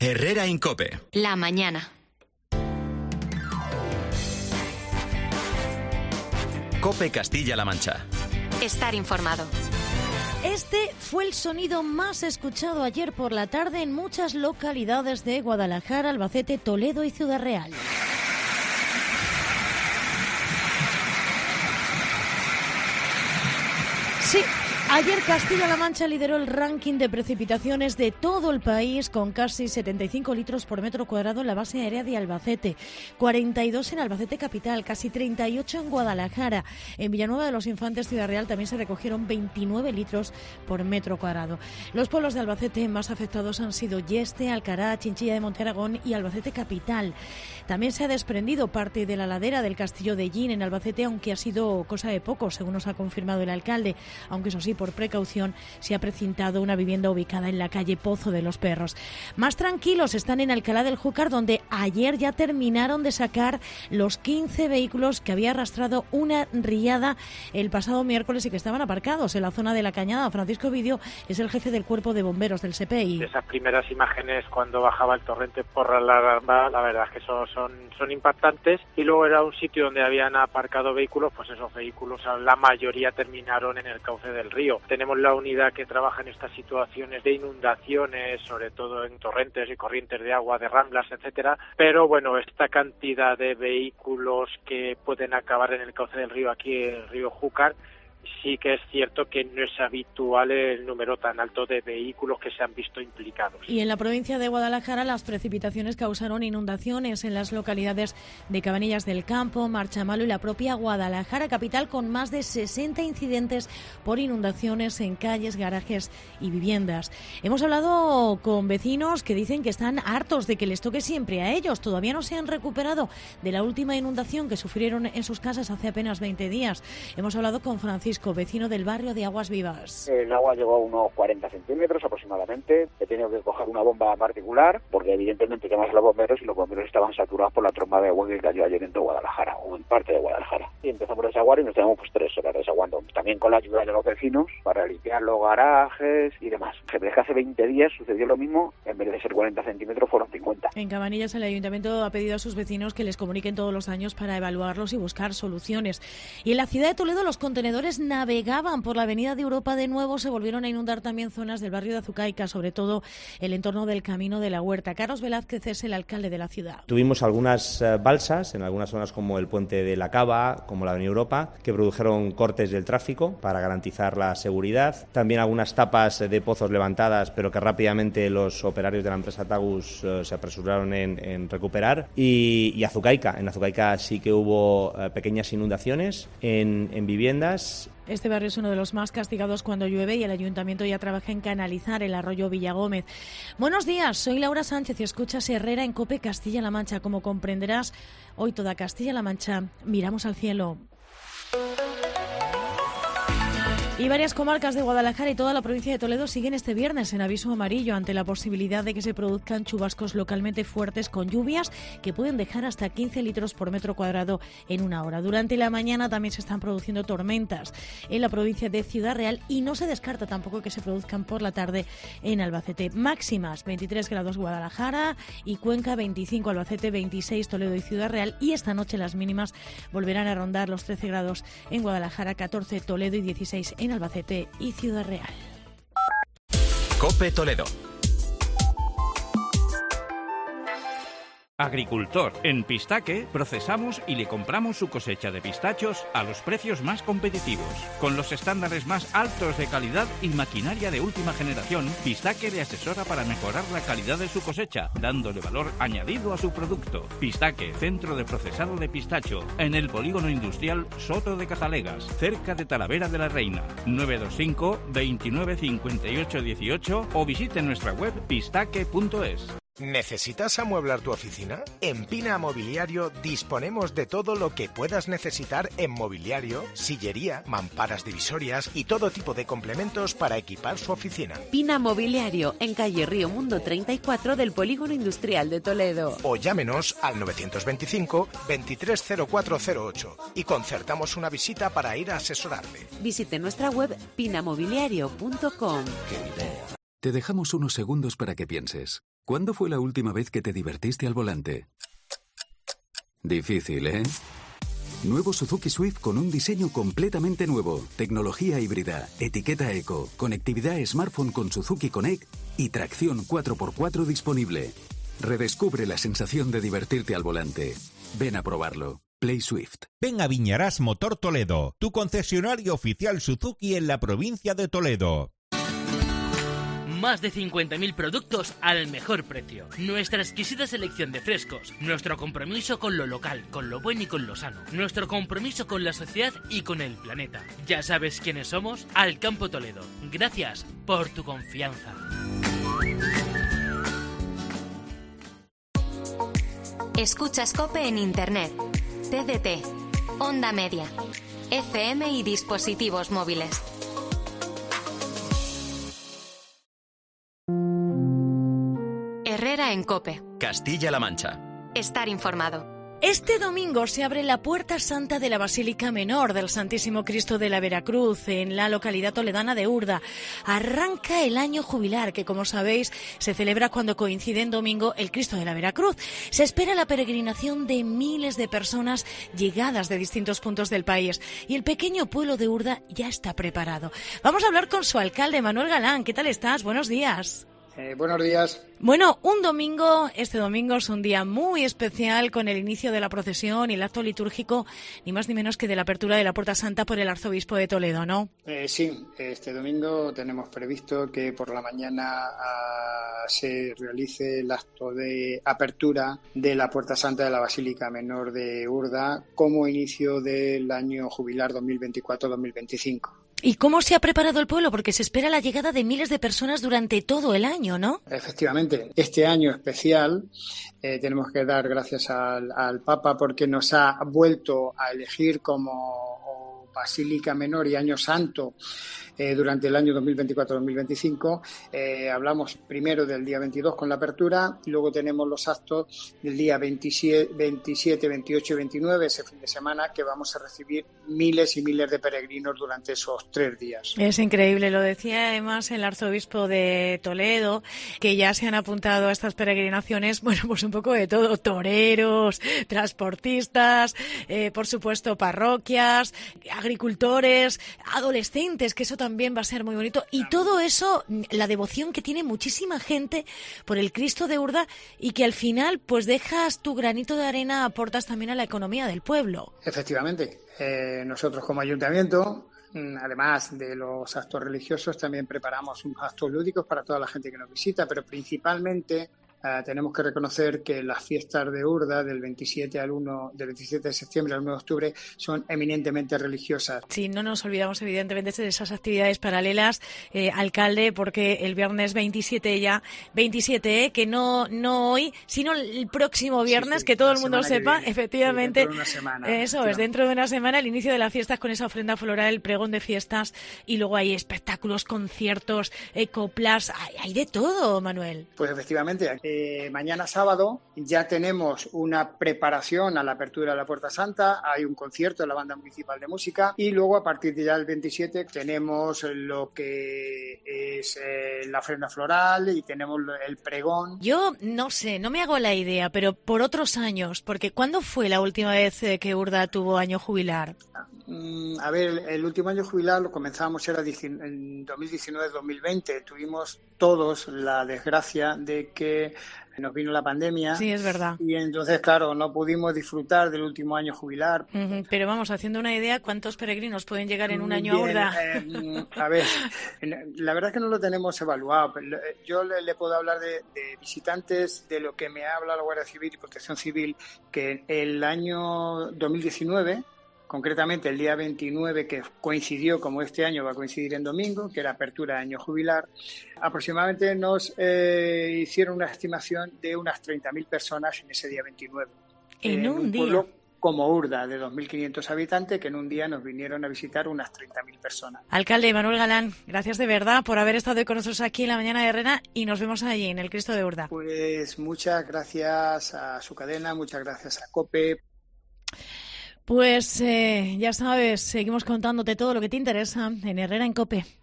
Herrera Incope. La mañana. Cope Castilla-La Mancha. Estar informado. Este fue el sonido más escuchado ayer por la tarde en muchas localidades de Guadalajara, Albacete, Toledo y Ciudad Real. Sí. Ayer Castilla-La Mancha lideró el ranking de precipitaciones de todo el país con casi 75 litros por metro cuadrado en la base aérea de Albacete, 42 en Albacete capital, casi 38 en Guadalajara. En Villanueva de los Infantes, Ciudad Real, también se recogieron 29 litros por metro cuadrado. Los pueblos de Albacete más afectados han sido Yeste, Alcará, Chinchilla de Montearagón y Albacete capital. También se ha desprendido parte de la ladera del Castillo de Llín en Albacete, aunque ha sido cosa de poco, según nos ha confirmado el alcalde, aunque eso sí, por precaución, se ha precintado una vivienda ubicada en la calle Pozo de los Perros. Más tranquilos están en Alcalá del Júcar, donde ayer ya terminaron de sacar los 15 vehículos que había arrastrado una riada el pasado miércoles y que estaban aparcados en la zona de La Cañada. Francisco Ovidio es el jefe del Cuerpo de Bomberos del SEPEI. Esas primeras imágenes cuando bajaba el torrente por la alarma, la verdad es que son impactantes, y luego era un sitio donde habían aparcado vehículos, pues esos vehículos, la mayoría terminaron en el cauce del río. Tenemos la unidad que trabaja en estas situaciones de inundaciones, sobre todo en torrentes y corrientes de agua, de ramblas, etcétera, pero bueno, esta cantidad de vehículos que pueden acabar en el cauce del río, aquí el río Júcar, sí que es cierto que no es habitual el número tan alto de vehículos que se han visto implicados. Y en la provincia de Guadalajara las precipitaciones causaron inundaciones en las localidades de Cabanillas del Campo, Marchamalo y la propia Guadalajara capital, con más de 60 incidentes por inundaciones en calles, garajes y viviendas. Hemos hablado con vecinos que dicen que están hartos de que les toque siempre a ellos. Todavía no se han recuperado de la última inundación que sufrieron en sus casas hace apenas 20 días. Hemos hablado con Francisco, vecino del barrio de Aguas Vivas. El agua llegó a unos 40 centímetros aproximadamente. He tenido que coger una bomba particular porque evidentemente llamamos a los bomberos y los bomberos estaban saturados por la tromba de agua que cayó ayer en toda Guadalajara o en parte de Guadalajara. Y empezamos a desaguar y nos tenemos 3 horas desaguando. También con la ayuda de los vecinos para limpiar los garajes y demás. Se ve que hace 20 días sucedió lo mismo, en vez de ser 40 centímetros fueron 50. En Cabanillas el ayuntamiento ha pedido a sus vecinos que les comuniquen todos los años para evaluarlos y buscar soluciones. Y en la ciudad de Toledo los contenedores navegaban por la avenida de Europa de nuevo, se volvieron a inundar también zonas del barrio de Azucaica, sobre todo el entorno del Camino de la Huerta. Carlos Velázquez es el alcalde de la ciudad. Tuvimos algunas balsas en algunas zonas como el puente de la Cava, como la avenida Europa, que produjeron cortes del tráfico para garantizar la seguridad. También algunas tapas de pozos levantadas, pero que rápidamente los operarios de la empresa Tagus se apresuraron en recuperar. Y Azucaica, en Azucaica sí que hubo pequeñas inundaciones en viviendas. Este barrio es uno de los más castigados cuando llueve y el ayuntamiento ya trabaja en canalizar el arroyo Villagómez. Buenos días, soy Laura Sánchez y escuchas Herrera en COPE Castilla-La Mancha. Como comprenderás, hoy toda Castilla-La Mancha miramos al cielo. Y varias comarcas de Guadalajara y toda la provincia de Toledo siguen este viernes en aviso amarillo ante la posibilidad de que se produzcan chubascos localmente fuertes con lluvias que pueden dejar hasta 15 litros por metro cuadrado en una hora. Durante la mañana también se están produciendo tormentas en la provincia de Ciudad Real y no se descarta tampoco que se produzcan por la tarde en Albacete. Máximas 23 grados Guadalajara y Cuenca, 25 Albacete, 26 Toledo y Ciudad Real, y esta noche las mínimas volverán a rondar los 13 grados en Guadalajara, 14 Toledo y 16 en Albacete y Ciudad Real. COPE Toledo. Agricultor. En Pistaque procesamos y le compramos su cosecha de pistachos a los precios más competitivos. Con los estándares más altos de calidad y maquinaria de última generación, Pistaque le asesora para mejorar la calidad de su cosecha, dándole valor añadido a su producto. Pistaque, centro de procesado de pistacho, en el polígono industrial Soto de Cazalegas, cerca de Talavera de la Reina. 925 29 58 18 o visite nuestra web pistaque.es. ¿Necesitas amueblar tu oficina? En Pina Mobiliario disponemos de todo lo que puedas necesitar en mobiliario, sillería, mamparas divisorias y todo tipo de complementos para equipar su oficina. Pina Mobiliario, en calle Río Mundo 34 del Polígono Industrial de Toledo. O llámenos al 925 230408 y concertamos una visita para ir a asesorarle. Visite nuestra web pinamobiliario.com. ¡Qué idea! Te dejamos unos segundos para que pienses. ¿Cuándo fue la última vez que te divertiste al volante? Difícil, ¿eh? Nuevo Suzuki Swift con un diseño completamente nuevo, tecnología híbrida, etiqueta eco, conectividad smartphone con Suzuki Connect y tracción 4x4 disponible. Redescubre la sensación de divertirte al volante. Ven a probarlo. Play Swift. Ven a Viñarás Motor Toledo, tu concesionario oficial Suzuki en la provincia de Toledo. Más de 50.000 productos al mejor precio. Nuestra exquisita selección de frescos. Nuestro compromiso con lo local, con lo bueno y con lo sano. Nuestro compromiso con la sociedad y con el planeta. Ya sabes quiénes somos. Alcampo Toledo. Gracias por tu confianza. Escuchas COPE en Internet, TDT, Onda Media, FM y dispositivos móviles. Herrera en COPE. Castilla-La Mancha. Estar informado. Este domingo se abre la Puerta Santa de la Basílica Menor del Santísimo Cristo de la Veracruz en la localidad toledana de Urda. Arranca el año jubilar que, como sabéis, se celebra cuando coincide en domingo el Cristo de la Veracruz. Se espera la peregrinación de miles de personas llegadas de distintos puntos del país y el pequeño pueblo de Urda ya está preparado. Vamos a hablar con su alcalde, Manuel Galán. ¿Qué tal estás? Buenos días. Buenos días. Bueno, este domingo es un día muy especial con el inicio de la procesión y el acto litúrgico, ni más ni menos que de la apertura de la Puerta Santa por el arzobispo de Toledo, ¿no? Sí, este domingo tenemos previsto que por la mañana se realice el acto de apertura de la Puerta Santa de la Basílica Menor de Urda como inicio del año jubilar 2024-2025. ¿Y cómo se ha preparado el pueblo? Porque se espera la llegada de miles de personas durante todo el año, ¿no? Efectivamente. Este año especial tenemos que dar gracias al Papa porque nos ha vuelto a elegir como Basílica Menor y Año Santo durante el año 2024-2025. Hablamos primero del día 22 con la apertura y luego tenemos los actos del día 27, 28 y 29, ese fin de semana, que vamos a recibir miles y miles de peregrinos durante esos 3 días. Es increíble, lo decía además el arzobispo de Toledo, que ya se han apuntado a estas peregrinaciones, bueno, pues un poco de todo, toreros, transportistas, por supuesto parroquias, agricultores, adolescentes, que eso también va a ser muy bonito, y todo eso, la devoción que tiene muchísima gente por el Cristo de Urda y que al final pues dejas tu granito de arena, aportas también a la economía del pueblo. Efectivamente, nosotros como ayuntamiento, además de los actos religiosos, también preparamos unos actos lúdicos para toda la gente que nos visita, pero principalmente tenemos que reconocer que las fiestas de Urda del 27 de septiembre al 1 de octubre son eminentemente religiosas. Sí, no nos olvidamos evidentemente de esas actividades paralelas, alcalde, porque el viernes 27 que no hoy, sino el próximo viernes, sí, que todo el mundo sepa, viene, efectivamente, dentro de una semana, eso es, dentro de una semana, el inicio de las fiestas con esa ofrenda floral, el pregón de fiestas, y luego hay espectáculos, conciertos, coplas, hay de todo, Manuel. Pues efectivamente, mañana sábado ya tenemos una preparación a la apertura de la Puerta Santa, hay un concierto de la Banda Municipal de Música y luego a partir de ya el 27 tenemos lo que es la ofrenda floral y tenemos el pregón. Yo no sé, no me hago la idea, pero por otros años, porque ¿cuándo fue la última vez que Urda tuvo año jubilar? A ver, el último año jubilar lo comenzábamos era en 2019-2020. Tuvimos todos la desgracia de que nos vino la pandemia. Sí, es verdad. Y entonces, claro, no pudimos disfrutar del último año jubilar. Pero vamos, haciendo una idea, ¿cuántos peregrinos pueden llegar en un año a Urda? A ver, la verdad es que no lo tenemos evaluado. Yo le puedo hablar de visitantes, de lo que me habla la Guardia Civil y Protección Civil, que el año 2019... concretamente el día 29, que coincidió, como este año va a coincidir en domingo, que era apertura de año jubilar, aproximadamente nos hicieron una estimación de unas 30.000 personas en ese día 29. En un día. Pueblo como Urda, de 2.500 habitantes, que en un día nos vinieron a visitar unas 30.000 personas. Alcalde Manuel Galán, gracias de verdad por haber estado con nosotros aquí en la mañana de Herrera y nos vemos allí en el Cristo de Urda. Pues muchas gracias a su cadena, muchas gracias a COPE. Pues ya sabes, seguimos contándote todo lo que te interesa en Herrera en COPE.